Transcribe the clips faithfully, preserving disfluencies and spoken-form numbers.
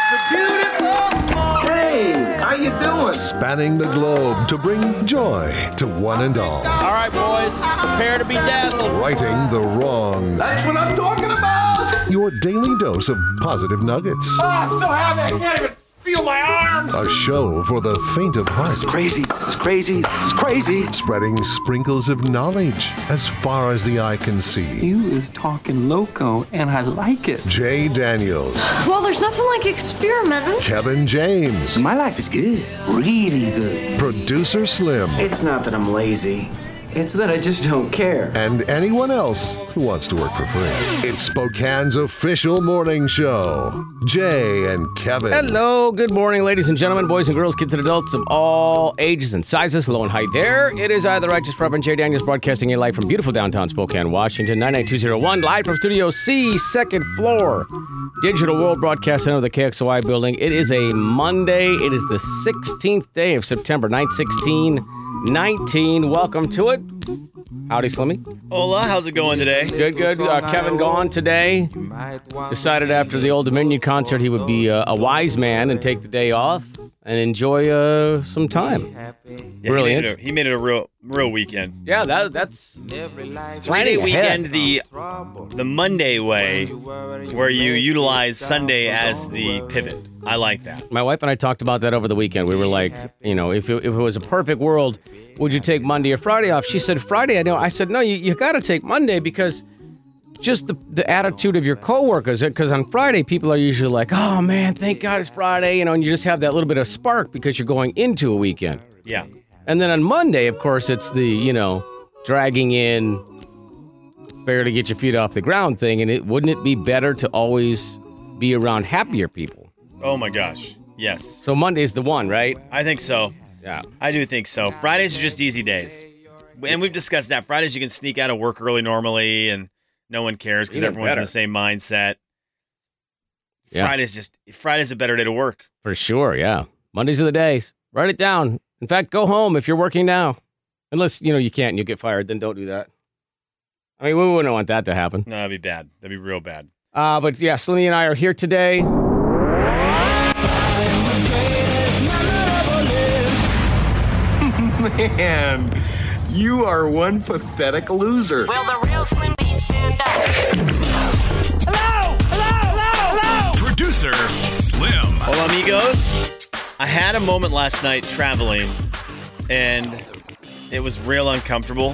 Hey, how you doing? Spanning the globe to bring joy to one and all. All right, boys, prepare to be dazzled. Righting the wrongs. That's what I'm talking about. Your daily dose of positive nuggets. Oh, I'm so happy I can't even feel my arms. A show for the faint of heart. It's crazy. It's crazy. It's crazy. Spreading sprinkles of knowledge as far as the eye can see. You is talking loco, and I like it. Jay Daniels. Well, there's nothing like experimenting. Kevin James. My life is good. Really good. Producer Slim. It's not that I'm lazy. It's that I just don't care. And anyone else who wants to work for free. It's Spokane's official morning show. Jay and Kevin. Hello, good morning, ladies and gentlemen, boys and girls, kids and adults of all ages and sizes, low and high there. It is I, the Righteous Reverend Jay Daniels, broadcasting a live from beautiful downtown Spokane, Washington, nine nine two zero one, live from Studio C, second floor, Digital World Broadcast Center of the K X O I building. It is a Monday. It is the sixteenth day of September, nine sixteen nineteen. Welcome to it. Howdy, Slimmy. Hola, how's it going today? Good, good. Uh, Kevin gone today. Decided after the Old Dominion concert he would be uh, a wise man and take the day off and enjoy uh, some time. Yeah, Brilliant. He made, it a, he made it a real, real weekend. Yeah, that that's Three-day weekend, ahead. the the Monday way, where you utilize Sunday as the pivot. I like that. My wife and I talked about that over the weekend. We were like, you know, if it, if it was a perfect world, would you take Monday or Friday off? She said Friday. I know. I said no. You you got to take Monday because just the the attitude of your coworkers. Because on Friday people are usually like, oh man, thank God it's Friday, you know, and you just have that little bit of spark because you're going into a weekend. Yeah. And then on Monday, of course, it's the, you know, dragging in, barely get your feet off the ground thing. And it wouldn't it be better to always be around happier people? Oh my gosh. Yes. So Monday's the one, right? I think so. Yeah. I do think so. Fridays are just easy days. And we've discussed that. Fridays you can sneak out of work early normally and no one cares because Even everyone's better. in the same mindset. Yeah. Friday's just, Friday's a better day to work. For sure, yeah. Mondays are the days. Write it down. In fact, go home if you're working now. Unless, you know, you can't and you'll get fired, then don't do that. I mean, we wouldn't want that to happen. No, that'd be bad. That'd be real bad. Uh, but yeah, Slimmy and I are here today. Man, you are one pathetic loser. Will the real Slim B stand up? Hello! Hello! Hello! Hello! Producer Slim. Hola, amigos. I had a moment last night traveling, and it was real uncomfortable.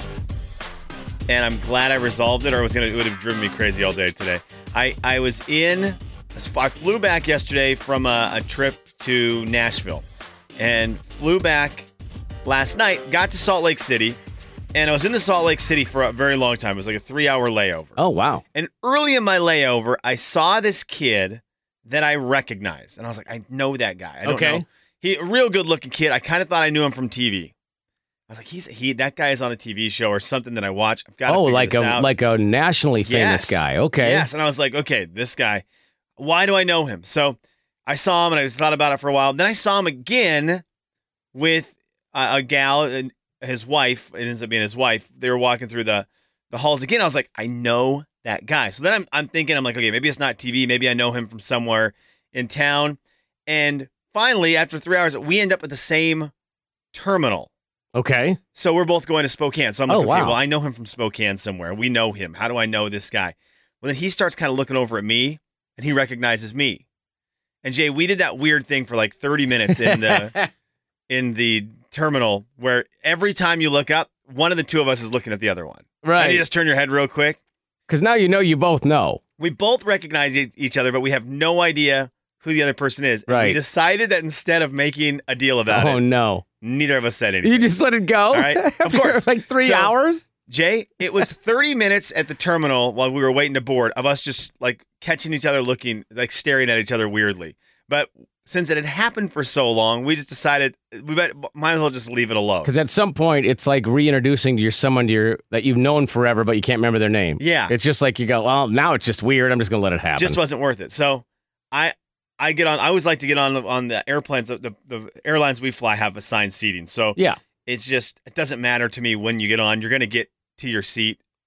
And I'm glad I resolved it, or it was gonna it would have driven me crazy all day today. I, I was in, I flew back yesterday from a, a trip to Nashville, and flew back last night. Got to Salt Lake City, and I was in the Salt Lake City for a very long time. It was like a three-hour layover. Oh wow! And early in my layover, I saw this kid that I recognized, and I was like, I know that guy. I don't Okay. know. He a real good-looking kid. I kind of thought I knew him from T V. I was like, he's he that guy is on a T V show or something that I watch. I've got to Oh, figure like this a out. like a nationally famous Yes. guy. Okay. Yes, and I was like, okay, this guy. Why do I know him? So I saw him, and I thought about it for a while. Then I saw him again with a, a gal and his wife. It ends up being his wife. They were walking through the the halls again. I was like, I know that guy. So then I'm I'm thinking, I'm like, okay, maybe it's not T V. Maybe I know him from somewhere in town. And finally, after three hours, we end up at the same terminal. Okay. So we're both going to Spokane. So I'm like, Oh, okay, wow. well, I know him from Spokane somewhere. We know him. How do I know this guy? Well, then he starts kind of looking over at me, and he recognizes me. And Jay, we did that weird thing for like thirty minutes in the in the terminal where every time you look up, one of the two of us is looking at the other one. Right. And you just turn your head real quick. Because now you know you both know. We both recognize e- each other, but we have no idea who the other person is. And Right. we decided that instead of making a deal about Oh it, no! neither of us said anything. You just let it go. All right. Of After, course. like three So- hours. Jay, it was thirty minutes at the terminal while we were waiting to board of us just like catching each other looking, like staring at each other weirdly. But since it had happened for so long, we just decided we might, might as well just leave it alone. Because at some point, it's like reintroducing to your someone to your that you've known forever, but you can't remember their name. Yeah. It's just like you go, well, now it's just weird. I'm just gonna let it happen. Just wasn't worth it. So I I get on. I always like to get on the, on the airplanes. The, the airlines we fly have assigned seating. So yeah. it's just, it doesn't matter to me when you get on. You're going to get to your seat.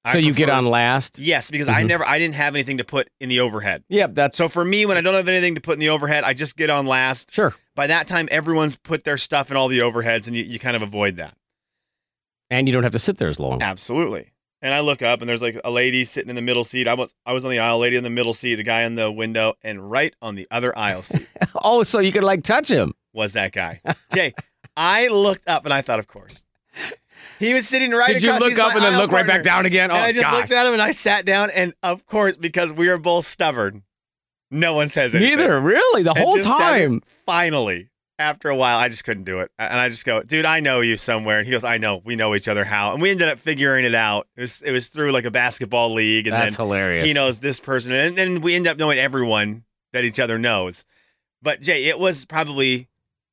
I So you get prefer- on last? Yes, because I never, I didn't have anything to put in the overhead. Yep, that's So for me, when I don't have anything to put in the overhead, I just get on last. sure. By that time, everyone's put their stuff in all the overheads, and you, you kind of avoid that. And you don't have to sit there as long. Absolutely. And I look up, and there's like a lady sitting in the middle seat. I was I was on the aisle, lady in the middle seat, the guy in the window, and right on the other aisle seat Oh, so you could like touch him. was that guy. Jay, I looked up, and I thought, of course. He was sitting right Did you across. look he's up my and then aisle look right back partner. down again? Oh, and I just gosh. looked at him, and I sat down, and of course, because we are both stubborn, no one says anything. Neither, really, the And whole just sat there. time. Finally, after a while, I just couldn't do it. And I just go, dude, I know you somewhere. And he goes, I know. We know each other how. And we ended up figuring it out. It was it was through like a basketball league. And That's then hilarious. he knows this person. And then we end up knowing everyone that each other knows. But Jay, it was probably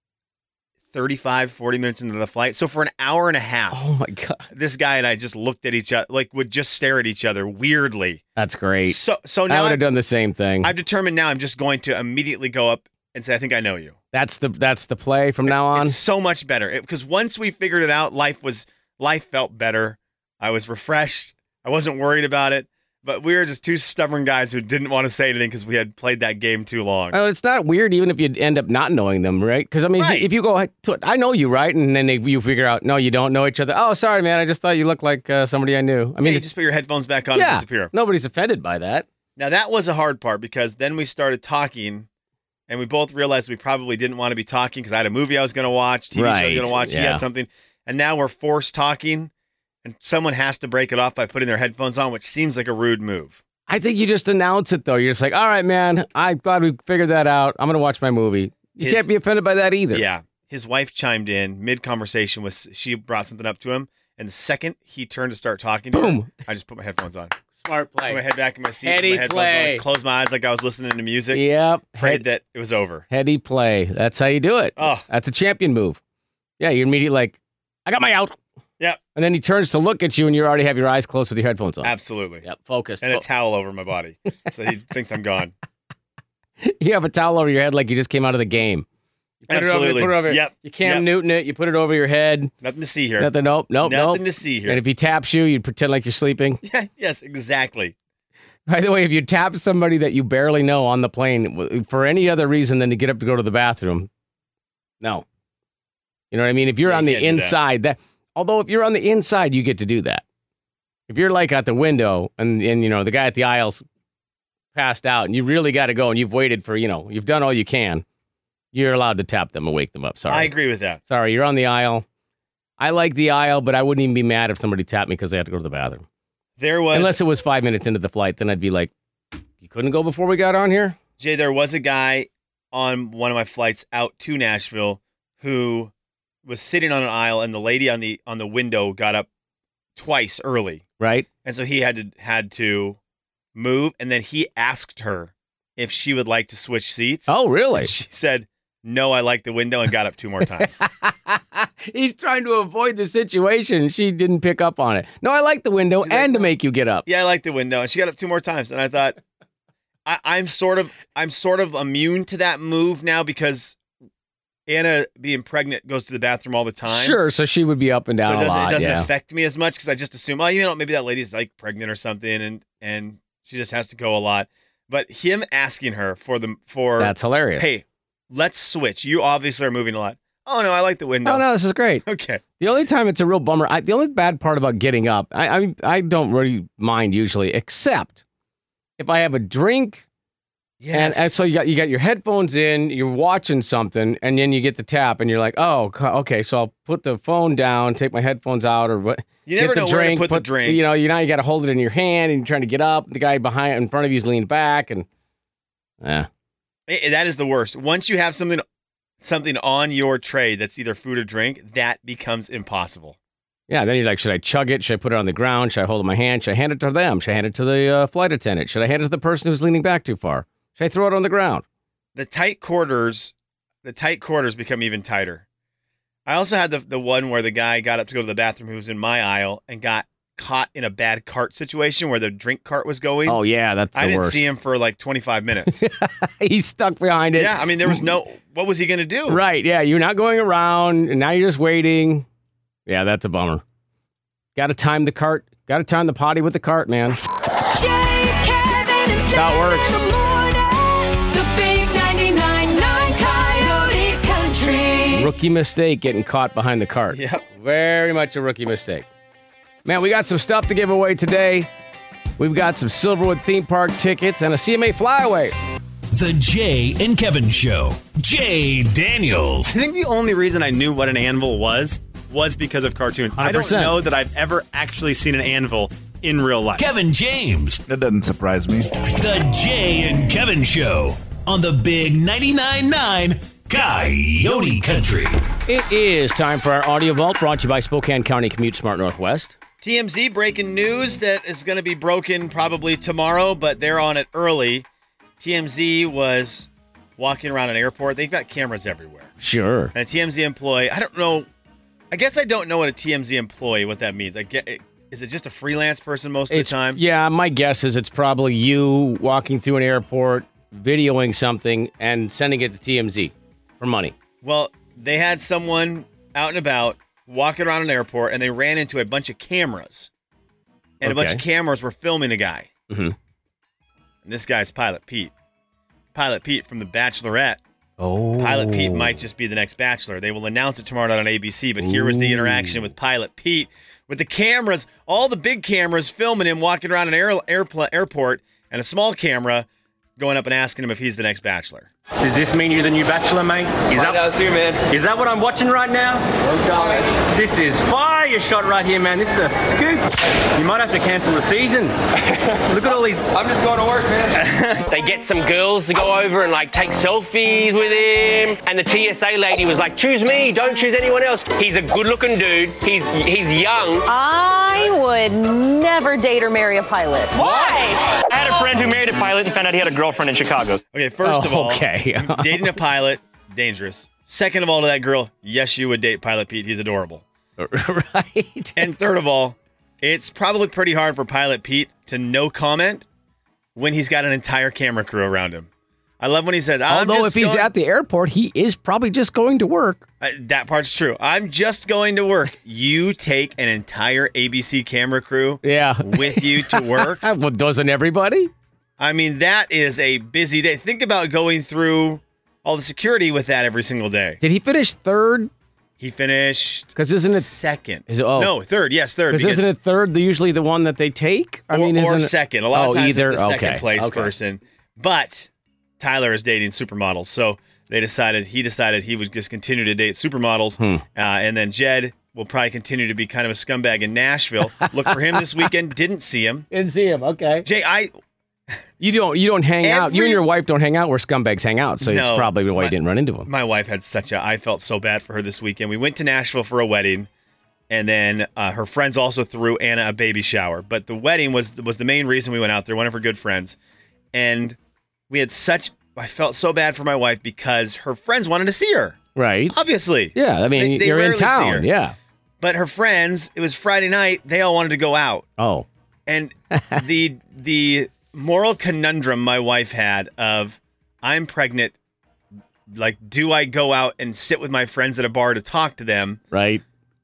thirty-five, forty minutes into the flight. So for an hour and a half, Oh my God. this guy and I just looked at each other, like would just stare at each other weirdly. That's great. So so I now would I've, have done the same thing. I've determined now I'm just going to immediately go up and say, I think I know you. That's the that's the play from now on. It's so much better because once we figured it out, life was life felt better. I was refreshed. I wasn't worried about it. But we were just two stubborn guys who didn't want to say anything because we had played that game too long. Oh, it's not weird even if you end up not knowing them, right? Because I mean, Right. if you go, to, I know you, right? And then they, you figure out, no, you don't know each other. Oh, sorry, man. I just thought you looked like uh, somebody I knew. I I mean, mean, you it's- just put your headphones back on yeah, and disappear. nobody's offended by that. Now that was a hard part because then we started talking, and we both realized we probably didn't want to be talking because I had a movie I was going to watch, T V show I was Right, going to watch. He yeah. had something, and now we're forced talking, and someone has to break it off by putting their headphones on, which seems like a rude move. I think you just announce it, though. You're just like, all right, man, I thought we figured that out. I'm going to watch my movie. You His- can't be offended by that either. Yeah. His wife chimed in mid conversation. Was she brought something up to him, and the second he turned to start talking to Boom. her, I just put my headphones on. Smart Put my play. head back in my seat, Heady put my headphones play. on, closed my eyes like I was listening to music. Yep. Prayed Head, that it was over. heady play. That's how you do it. Oh. That's a champion move. Yeah, you're immediately like, I got my out. Yep. And then he turns to look at you, and you already have your eyes closed with your headphones on. Absolutely. Yep, focused. And a Fo- towel over my body. So he thinks I'm gone. you have a towel over your head like you just came out of the game. You put Absolutely. It over, you put it over. Yep. You Cam Yep. Newton it. You put it over your head. Nothing to see here. Nothing. Nope. Nope. Nothing nope. to see here. And if he taps you, you pretend like you're sleeping. Yeah, yes, exactly. By the way, if you tap somebody that you barely know on the plane w- for any other reason than to get up to go to the bathroom, no. You know what I mean? If you're Yeah, on you the can't do that. inside, that. Although if you're on the inside, you get to do that. If you're like at the window and and you know the guy at the aisle's passed out and you really got to go and you've waited for you know you've done all you can, you're allowed to tap them and wake them up. Sorry, I agree with that. Sorry, you're on the aisle. I like the aisle, but I wouldn't even be mad if somebody tapped me because they had to go to the bathroom. There was Unless it was five minutes into the flight, then I'd be like, you couldn't go before we got on here? Jay, there was a guy on one of my flights out to Nashville who was sitting on an aisle, and the lady on the on the window got up twice early, Right? and so he had to had to move, and then he asked her if she would like to switch seats. Oh, really? And she said, "No, I like the window," and got up two more times. He's trying to avoid the situation. She didn't pick up on it. No, I like the window She's like, and to make you get up. Yeah, I like the window, and she got up two more times, and I thought, I, I'm sort of I'm sort of immune to that move now because Anna being pregnant goes to the bathroom all the time. Sure, so she would be up and down So it a doesn't, lot. it doesn't yeah. affect me as much because I just assume, oh, you know, maybe that lady's like pregnant or something, and and she just has to go a lot. But him asking her for the for That's hilarious. hey, let's switch. You obviously are moving a lot. Oh no, I like the window. Oh, no, this is great. Okay. The only time it's a real bummer, I, the only bad part about getting up, I, I I don't really mind usually, except if I have a drink. Yes. And, and so you got you got your headphones in, you're watching something, and then you get the tap, and you're like, oh, co- okay, so I'll put the phone down, take my headphones out, or what? You never get the know where to drink, put the drink. You know, you now you got to hold it in your hand, and you're trying to get up. The guy behind, in front of you, is leaning back, and yeah, Eh, that is the worst. Once you have something something on your tray that's either food or drink, that becomes impossible. yeah. Then you're like, should I chug it? Should I put it on the ground? Should I hold it in my hand? Should I hand it to them? Should I hand it to the uh, flight attendant? Should I hand it to the person who's leaning back too far? Should I throw it on the ground? The tight quarters, the tight quarters become even tighter. I also had the the one where the guy got up to go to the bathroom who was in my aisle and got caught in a bad cart situation where the drink cart was going. Oh yeah, that's the I didn't worst. see him for like twenty-five minutes. He's stuck behind it. Yeah, I mean there was no what was he going to do? Right, yeah. You're not going around, and now you're just waiting. Yeah, that's a bummer. Got to time the cart Got to time the potty with the cart, man. Jay, Kevin, and That's how it works. Slim in the morning. The big ninety-nine point nine Coyote Country. Rookie mistake getting caught behind the cart. Yep. Very much a rookie mistake. Man, we got some stuff to give away today. We've got some Silverwood theme park tickets and a C M A flyaway. The Jay and Kevin Show. Jay Daniels. I think the only reason I knew what an anvil was was because of cartoons. one hundred percent. I don't know that I've ever actually seen an anvil in real life. Kevin James. That doesn't surprise me. The Jay and Kevin Show on the big ninety-nine point nine Coyote Country. It is time for our audio vault brought to you by Spokane County Commute Smart Northwest. T M Z breaking news that is going to be broken probably tomorrow, but they're on it early. T M Z was walking around an airport. They've got cameras everywhere. Sure. And a T M Z employee, I don't know, I guess I don't know what a T M Z employee, what that means. I get, is it just a freelance person most of It's, the time? yeah, my guess is it's probably you walking through an airport, videoing something, and sending it to T M Z for money. Well, they had someone out and about walking around an airport, and they ran into a bunch of cameras. And a bunch Okay. of cameras were filming a guy. Mm-hmm. And this guy's Pilot Pete. Pilot Pete from The Bachelorette. Oh. Pilot Pete might just be the next Bachelor. They will announce it tomorrow night on A B C, but here was the interaction with Pilot Pete with the cameras, all the big cameras filming him walking around an air, airpla- airport, and a small camera going up and asking him if he's the next Bachelor. Does this mean you're the new Bachelor, mate? Is that, out soon, man. is that what I'm watching right now? No comment. This is fire shot right here, man. This is a scoop. You might have to cancel the season. Look at all these. I'm just going to work, man. They get some girls to go over and like take selfies with him, and the T S A lady was like, "Choose me, don't choose anyone else." He's a good-looking dude. He's he's young. I would never date or marry a pilot. Why? I had a friend who married a pilot and found out he had a girlfriend in Chicago. Okay, first Oh, of all, okay. dating a pilot, dangerous. Second of all, to that girl, yes, you would date Pilot Pete. He's adorable. Right. And third of all, it's probably pretty hard for Pilot Pete to no comment when he's got an entire camera crew around him. I love when he says, I'm Although if just he's going- at the airport, he is probably just going to work. Uh, that part's true. I'm just going to work. You take an entire A B C camera crew Yeah. with you to work. Well, doesn't everybody? I mean, that is a busy day. Think about going through all the security with that every single day. Did he finish third? He finished Because isn't it second. Is it, oh. No, third. Yes, third. Because isn't it third the, usually the one that they take? I or, mean, or isn't it- second. A lot oh, of times either? it's the second okay. place okay. person. But Tyler is dating supermodels, so they decided he decided he would just continue to date supermodels, Hmm. uh, and then Jed will probably continue to be kind of a scumbag in Nashville. Look for him this weekend. Didn't see him. Didn't see him. Okay. Jay, I You don't. You don't hang out. You Every- and your wife don't hang out where scumbags hang out. So it's No, probably why my- you didn't run into him. my wife had such a. I felt so bad for her this weekend. We went to Nashville for a wedding, and then uh, her friends also threw Anna a baby shower. But the wedding was was the main reason we went out there. One of her good friends, and we had such. I felt so bad for my wife because her friends wanted to see her. Right. Obviously. Yeah. I mean, They- they you're in rarely see her. town. Yeah. But her friends, it was Friday night. They all wanted to go out, Oh. and the the moral conundrum my wife had of I'm pregnant. Like, do I go out and sit with my friends at a bar to talk to them? Right.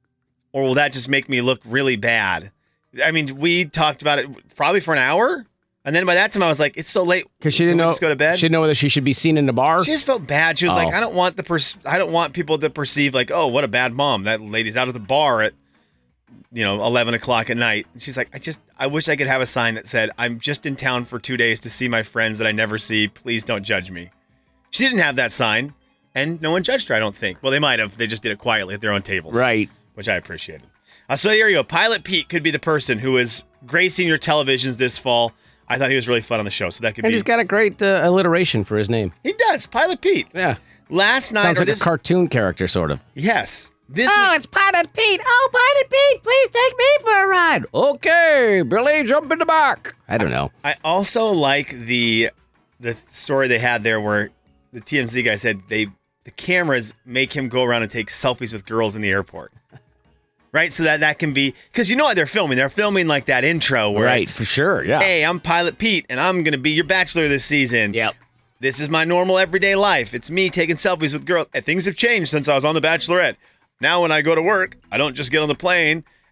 Or will that just make me look really bad? I mean, we talked about it probably for an hour. And then by that time, I was like, it's so late. Because she Can didn't we know. just go to bed? She didn't know whether she should be seen in the bar. She just felt bad. She was Oh. like, I don't want the pers- I don't want people to perceive like, oh, what a bad mom. That lady's out at the bar at, you know, eleven o'clock at night. And she's like, I just, I wish I could have a sign that said, I'm just in town for two days to see my friends that I never see. Please don't judge me. She didn't have that sign, and no one judged her, I don't think. Well, they might have. They just did it quietly at their own tables. Right. Which I appreciated. Uh, so here you go. Pilot Pete could be the person who is gracing your televisions this fall. I thought he was really fun on the show, so that could And be. he's got a great uh, alliteration for his name. He does. Pilot Pete. Yeah. Last night. Sounds or like this, a cartoon character, sort of. Yes. This Oh, it's Pilot Pete. Oh, Pilot Pete, please take me for a ride. Okay, Billy, jump in the back. I don't know. I also like the the story they had there where the T M Z guy said they the cameras make him go around and take selfies with girls in the airport. Right? So that that can be because you know what they're filming. They're filming like that intro where Right, it's, for sure, yeah. Hey, I'm Pilot Pete and I'm gonna be your bachelor this season. Yep. This is my normal everyday life. It's me taking selfies with girls. And things have changed since I was on The Bachelorette. Now when I go to work, I don't just get on the plane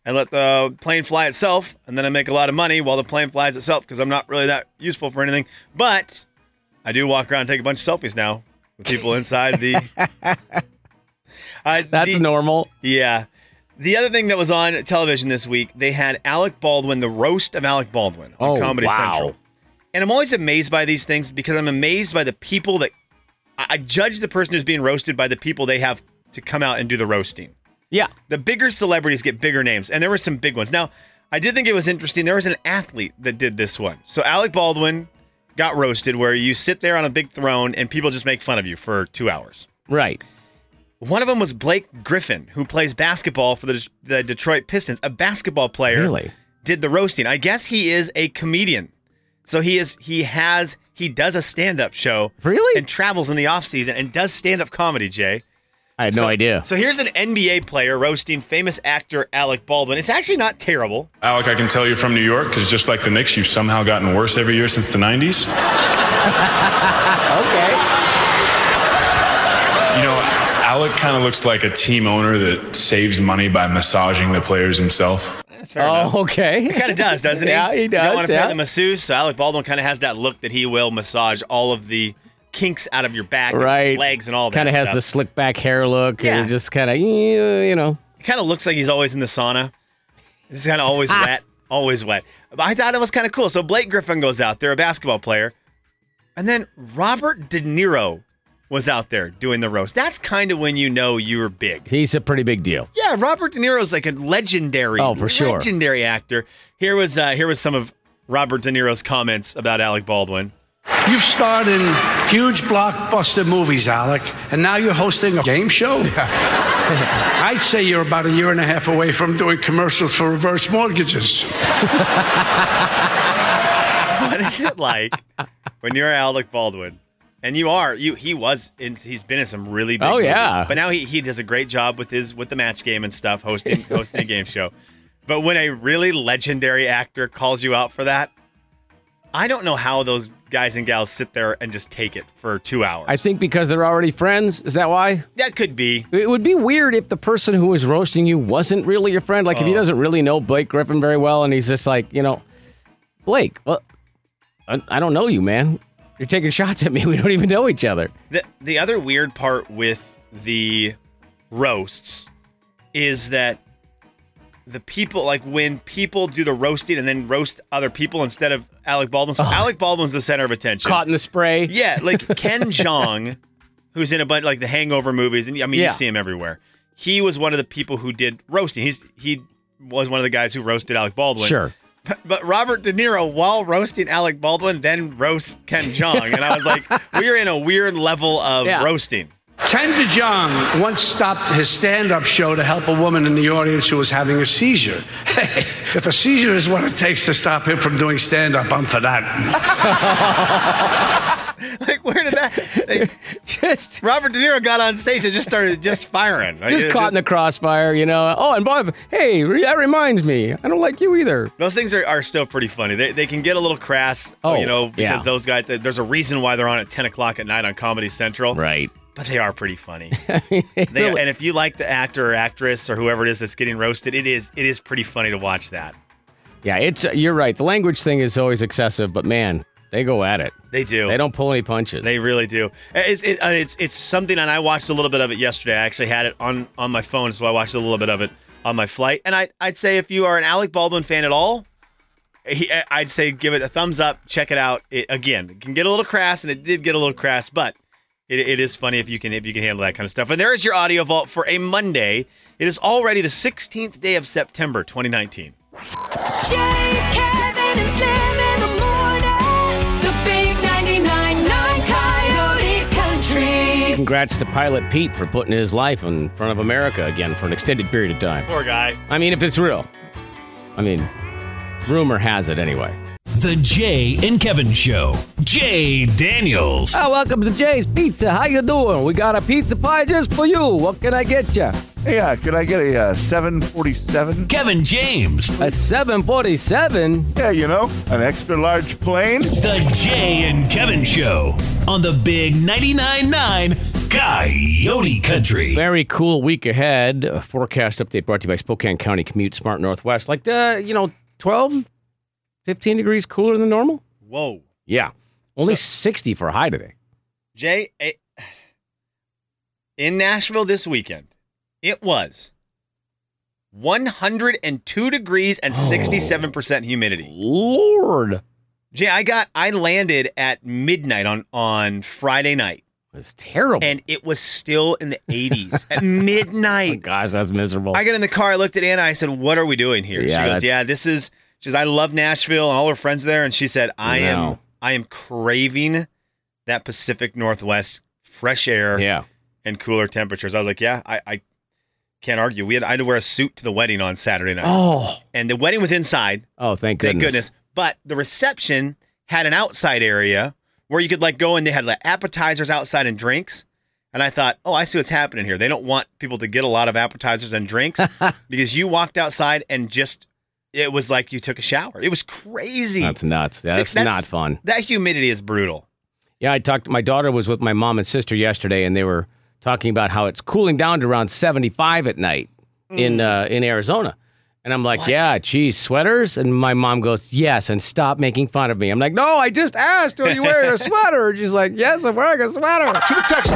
and let the plane fly itself, and then I make a lot of money while the plane flies itself because I'm not really that useful for anything. But I do walk around and take a bunch of selfies now with people inside the... Uh, That's the, normal. Yeah. The other thing that was on television this week, they had Alec Baldwin, the roast of Alec Baldwin on Oh, Comedy wow. Central. And I'm always amazed by these things because I'm amazed by the people that... I, I judge the person who's being roasted by the people they have to come out and do the roasting. Yeah. The bigger celebrities get bigger names, and there were some big ones. Now, I did think it was interesting. There was an athlete that did this one. So Alec Baldwin got roasted where you sit there on a big throne and people just make fun of you for two hours. Right. One of them was Blake Griffin, who plays basketball for the, the Detroit Pistons. A basketball player Really? did the roasting. I guess he is a comedian. So he is he has he does a stand-up show. Really? And travels in the off-season and does stand-up comedy, Jay. I had no So- idea. So here's an N B A player roasting famous actor Alec Baldwin. It's actually not terrible. Alec, I can tell you're from New York because just like the Knicks, you've somehow gotten worse every year since the nineties. Okay. You know, Alec kind of looks like a team owner that saves money by massaging the players himself. That's fair enough. Oh, okay. He kind of does, doesn't he? Yeah, he You don't does, want to pay yeah. the masseuse. So Alec Baldwin kind of has that look that he will massage all of the kinks out of your back, and Right. legs, and all that Kind of has stuff. the slick back hair look. Yeah. And it's just kind of, you know. It kind of looks like he's always in the sauna. He's kind of always wet, always wet. But I thought it was kind of cool. So Blake Griffin goes out there, a basketball player, and then Robert De Niro was out there doing the roast. That's kind of when you know you were big. He's a pretty big deal. Yeah, Robert De Niro's like a legendary, Oh, for sure. legendary actor. Here was uh, here was some of Robert De Niro's comments about Alec Baldwin. You've starred in huge blockbuster movies, Alec, and now you're hosting a game show? I'd say you're about a year and a half away from doing commercials for reverse mortgages. What is it like when you're Alec Baldwin? And you are you. He was. In, he's been in some really big. Oh, movies. yeah. But now he, he does a great job with his with the match game and stuff, hosting hosting a game show. But when a really legendary actor calls you out for that, I don't know how those guys and gals sit there and just take it for two hours. I think because they're already friends. Is that why? That could be. It would be weird if the person who was roasting you wasn't really your friend. Like if he Oh. doesn't really know Blake Griffin very well and he's just like, you know, Blake, well, I, I don't know you, man. You're taking shots at me. We don't even know each other. The the other weird part with the roasts is that the people, like when people do the roasting and then roast other people instead of Alec Baldwin. So Alec Baldwin's the center of attention. Caught in the spray. Yeah, like Ken Jeong, who's in a bunch like the Hangover movies, and I mean Yeah. you see him everywhere. He was one of the people who did roasting. He's he was one of the guys who roasted Alec Baldwin. Sure. But, but Robert De Niro, while roasting Alec Baldwin, then roasts Ken Jeong, and I was like, we're in a weird level of Yeah. roasting. Ken DeJong once stopped his stand-up show to help a woman in the audience who was having a seizure. Hey, if a seizure is what it takes to stop him from doing stand-up, I'm for that. Like, where did that? Like, just Robert De Niro got on stage and just started just firing. Like, Just it's caught in the crossfire, you know. Oh, and Bob, hey, re- that reminds me. I don't like you either. Those things are, are still pretty funny. They, they can get a little crass, Oh, you know, because yeah. those guys, there's a reason why they're on at ten o'clock at night on Comedy Central. Right. But they are pretty funny. They They, really- and if you like the actor or actress or whoever it is that's getting roasted, it is it is pretty funny to watch that. Yeah, it's uh, you're right. The language thing is always excessive, but man, they go at it. They do. They don't pull any punches. They really do. It's it, uh, it's it's something, and I watched a little bit of it yesterday. I actually had it on, on my phone, so I watched a little bit of it on my flight. And I I'd say if you are an Alec Baldwin fan at all, he, I'd say give it a thumbs up. Check it out. It, again, it can get a little crass, and it did get a little crass, but it, it is funny if you can if you can handle that kind of stuff. And there is your audio vault for a Monday. It is already the sixteenth day of September, twenty nineteen. Jay, Kevin, and Slim in the morning. The big ninety-nine point nine Coyote Country. Congrats to Pilot Pete for putting his life in front of America again for an extended period of time. Poor guy. I mean, if it's real. I mean, rumor has it anyway. The Jay and Kevin Show. Jay Daniels. Oh, welcome to Jay's Pizza. How you doing? We got a pizza pie just for you. What can I get you? Hey, uh, could I get a uh, seven forty-seven? Kevin James. A seven forty-seven? Yeah, you know, an extra large plane. The Jay and Kevin Show on the Big ninety-nine point nine Coyote Country. Very cool week ahead. A forecast update brought to you by Spokane County Commute Smart Northwest. Like, the, you know, twelve, fifteen degrees cooler than normal? Whoa. Yeah. Only So- sixty for a high today. Jay, eh, in Nashville this weekend, it was one hundred two degrees and sixty-seven percent humidity. Lord. Jay, I got, I landed at midnight on, on Friday night. It's terrible. And it was still in the eighties at midnight. Oh, gosh, that's miserable. I got in the car, I looked at Anna, I said, what are we doing here? Yeah, she goes, that's- yeah, this is, she says, I love Nashville and all her friends there. And she said, I am, No. I am craving that Pacific Northwest fresh air Yeah. and cooler temperatures. I was like, yeah, I, I can't argue. We had, I had to wear a suit to the wedding on Saturday night. Oh. And the wedding was inside. Oh, thank goodness. Thank goodness. But the reception had an outside area where you could like go and they had like appetizers outside and drinks. And I thought, oh, I see what's happening here. They don't want people to get a lot of appetizers and drinks because you walked outside and just, it was like you took a shower. It was crazy. That's nuts. That's, That's- not fun. That humidity is brutal. Yeah, I talked. My daughter was with my mom and sister yesterday, and they were talking about how it's cooling down to around seventy-five at night in uh, in Arizona. And I'm like, yeah, geez, sweaters? And my mom goes, yes, and stop making fun of me. I'm like, no, I just asked, are you wearing a sweater? And she's like, yes, I'm wearing a sweater. To the text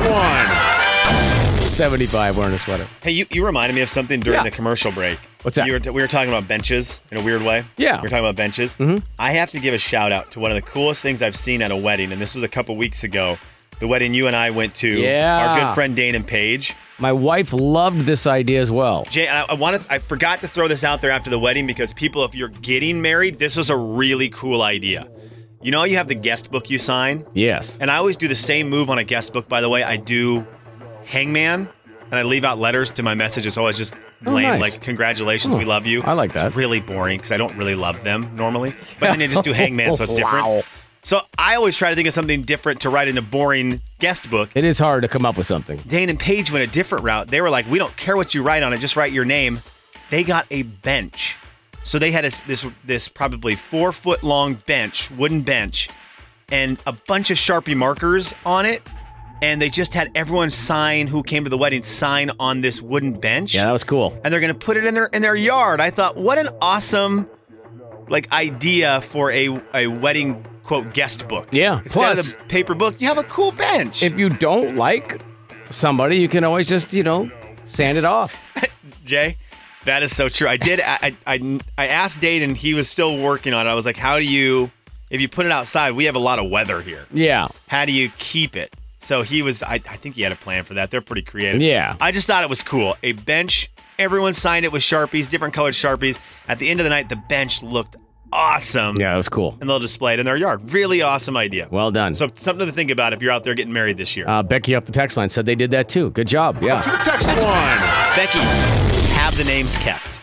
one. seventy-five wearing a sweater. Hey, you, you reminded me of something during Yeah. the commercial break. What's that? You were, we were talking about benches in a weird way. Yeah. We were talking about benches. Mhm. I have to give a shout out to one of the coolest things I've seen at a wedding, and this was a couple weeks ago. The wedding you and I went to. Yeah. Our good friend Dane and Paige. My wife loved this idea as well. Jay, I, I wanted, I forgot to throw this out there after the wedding because people, if you're getting married, this was a really cool idea. You know, you have the guest book you sign. Yes. And I always do the same move on a guest book, by the way. I do hangman, and I leave out letters to my messages. So it's just Oh, lame, nice. like, congratulations, Oh, we love you. I like that. It's really boring because I don't really love them normally. But then you just do hangman, so it's different. Wow. So I always try to think of something different to write in a boring guest book. It is hard to come up with something. Dane and Paige went a different route. They were like, we don't care what you write on it, just write your name. They got a bench. So they had a, this this probably four foot long bench, wooden bench, and a bunch of Sharpie markers on it. And they just had everyone sign who came to the wedding sign on this wooden bench. Yeah, that was cool. And they're gonna put it in their in their yard. I thought, what an awesome like idea for a a wedding quote guest book. Yeah. Instead Plus, of the paper book, you have a cool bench. if you don't like somebody, you can always just, you know, sand it off. Jay, that is so true. I did. I, I I asked Dane, and he was still working on it. I was like, "How do you, if you put it outside? We have a lot of weather here. Yeah. How do you keep it?" So he was. I, I think he had a plan for that. They're pretty creative. Yeah. I just thought it was cool. A bench. Everyone signed it with Sharpies, different colored Sharpies. At the end of the night, the bench looked awesome. Yeah, it was cool. And they'll display it in their yard. Really awesome idea. Well done. So something to think about if you're out there getting married this year. Uh, Becky off the text line said they did that too. Good job. Yeah. Text one. Becky, have the names kept.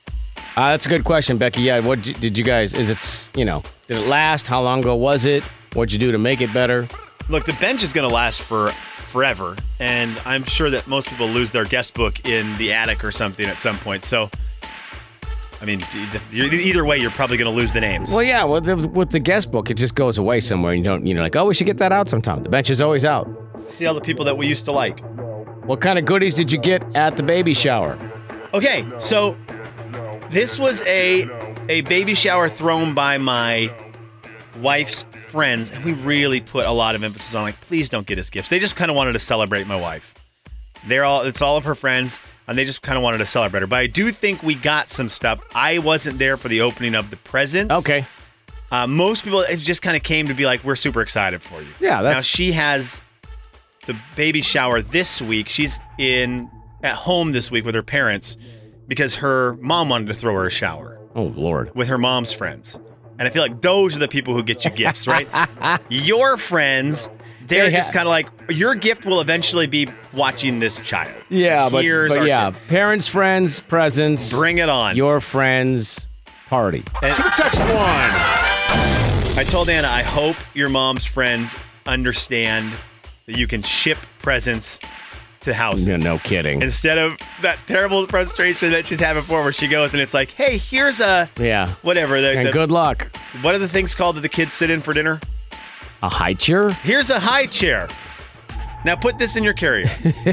Uh, that's a good question, Becky. Yeah, what did you- did you guys? Is it you know? Did it last? How long ago was it? What'd you do to make it better? Look, the bench is going to last for forever, and I'm sure that most people lose their guest book in the attic or something at some point. So, I mean, e- either way, you're probably going to lose the names. Well, yeah. With the, with the guest book, it just goes away somewhere. You don't. You know, like, oh, we should get that out sometime. The bench is always out. See all the people that we used to like. What kind of goodies did you get at the baby shower? Okay, so this was a a baby shower thrown by my wife's friends, and we really put a lot of emphasis on like, please don't get us gifts. They just kind of wanted to celebrate my wife. They're all it's all of her friends, and they just kind of wanted to celebrate her. But I do think we got some stuff. I wasn't there for the opening of the presents. Okay. Uh, most people it just kind of came to be like, we're super excited for you. Yeah, that's- Now she has the baby shower this week. She's in at home this week with her parents because her mom wanted to throw her a shower. Oh, Lord. With her mom's friends. And I feel like those are the people who get you gifts, right? Your friends, they're They ha- just kind of like, your gift will eventually be watching this child. Yeah, but, Here's but our yeah, gift. parents, friends, presents. Bring it on. Your friends' party. And text one. I told Anna, I hope your mom's friends understand that you can ship presents to houses. Yeah, no kidding. Instead of that terrible frustration that she's having before where she goes and it's like, hey, here's a Yeah. whatever. The, And the- good luck. What are the things called that the kids sit in for dinner? A high chair? Here's a high chair. Now put this in your carrier.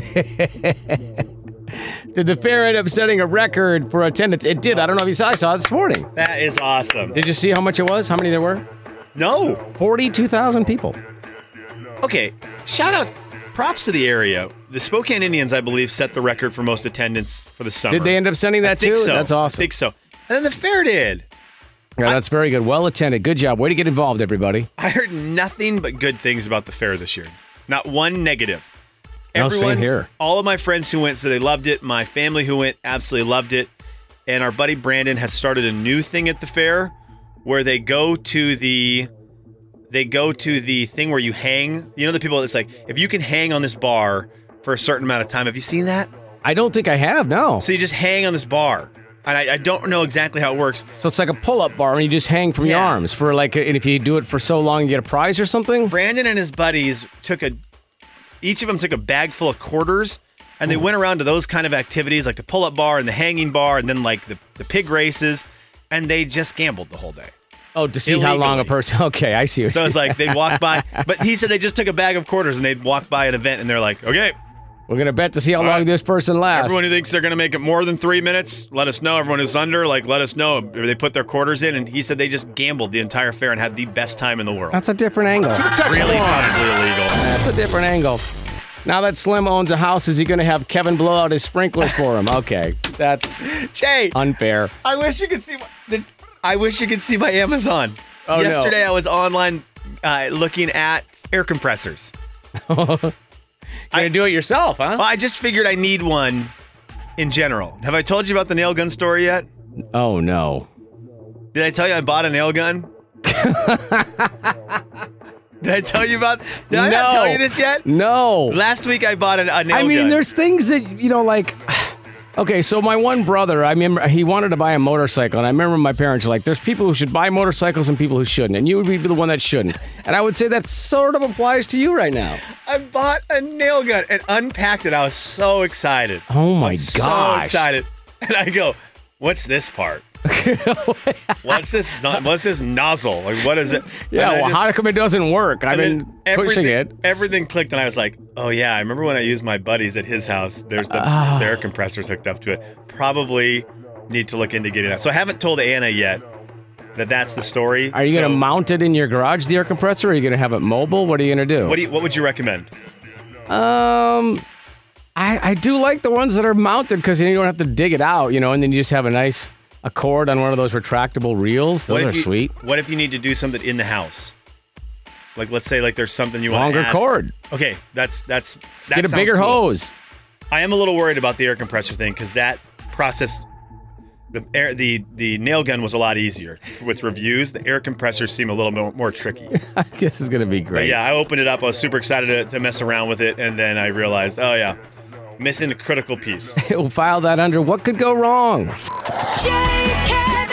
Did the fair end up setting a record for attendance? It did. I don't know if you saw. I saw it this morning. That is awesome. Did you see how much it was? How many there were? No. forty-two thousand people. Okay, shout out, props to the area. The Spokane Indians, I believe, set the record for most attendance for the summer. Did they end up sending that I think too? So. That's awesome. I think so. And then the fair did. Yeah, that's very good. Well attended. Good job. Way to get involved, everybody. I heard nothing but good things about the fair this year. Not one negative. No, Everyone, same here. All of my friends who went said they loved it. My family who went absolutely loved it. And our buddy Brandon has started a new thing at the fair where they go to the they go to the thing where you hang. You know the people that's like, if you can hang on this bar for a certain amount of time. Have you seen that? I don't think I have, no. So you just hang on this bar. And I, I don't know exactly how it works. So it's like a pull-up bar and you just hang from Yeah. your arms for like, and if you do it for so long, you get a prize or something? Brandon and his buddies took a, each of them took a bag full of quarters and they went around to those kind of activities like the pull-up bar and the hanging bar and then like the, the pig races and they just gambled the whole day. Oh, to see how long a Illegally. person, okay, I see. What So it's you- like they'd walk by, but he said they just took a bag of quarters and they'd walk by an event and they're like, okay. We're going to bet to see how long this person lasts. Everyone who thinks they're going to make it more than three minutes, let us know. Everyone who's under, like, let us know. If they put their quarters in, and he said they just gambled the entire fair and had the best time in the world. That's a different angle. Really probably illegal. That's a different angle. Now that Slim owns a house, is he going to have Kevin blow out his sprinklers for him? Okay, that's Jay, unfair. I wish you could see my, this. I wish you could see my Amazon. Oh, no. Yesterday I was online uh, looking at air compressors. You're going to do it yourself, huh? Well, I just figured I need one in general. Have I told you about the nail gun story yet? Oh, no. Did I tell you I bought a nail gun? Did I tell you about? Did I not No. tell you this yet? No. Last week I bought a, a nail I mean, gun. there's things that, you know, like, okay, so my one brother, I remember he wanted to buy a motorcycle, and I remember my parents were like, there's people who should buy motorcycles and people who shouldn't, and you would be the one that shouldn't. And I would say that sort of applies to you right now. I bought a nail gun and unpacked it. I was so excited. Oh, my I was gosh. So excited. And I go, what's this part? what's this? What's this nozzle? Like, what is it? Yeah, And I well, just- how come it doesn't work? I've and been then pushing everything- it. Everything clicked, and I was like, "Oh yeah, I remember when I used my buddies at his house. There's the, Ah. the air compressors hooked up to it. Probably need to look into getting that." So I haven't told Anna yet that that's the story. Are you So going to mount it in your garage, the air compressor, or are you going to have it mobile? What are you going to do? What do you, What would you recommend? Um, I, I do like the ones that are mounted because you don't have to dig it out, you know, and then you just have a nice a cord on one of those retractable reels. Those What are if you- sweet. What if you need to do something in the house? Like, let's say, like there's something you want Longer to add. cord. Okay, that's that's. that Get a sounds bigger cool. hose. I am a little worried about the air compressor thing because that process, the air, the the nail gun was a lot easier with reviews. The air compressors seem a little more, more tricky. This is going to be But great. yeah, I opened it up. I was super excited to, to mess around with it, and then I realized, oh yeah, missing a critical piece. We'll file that under what could go wrong. Jay, Kevin,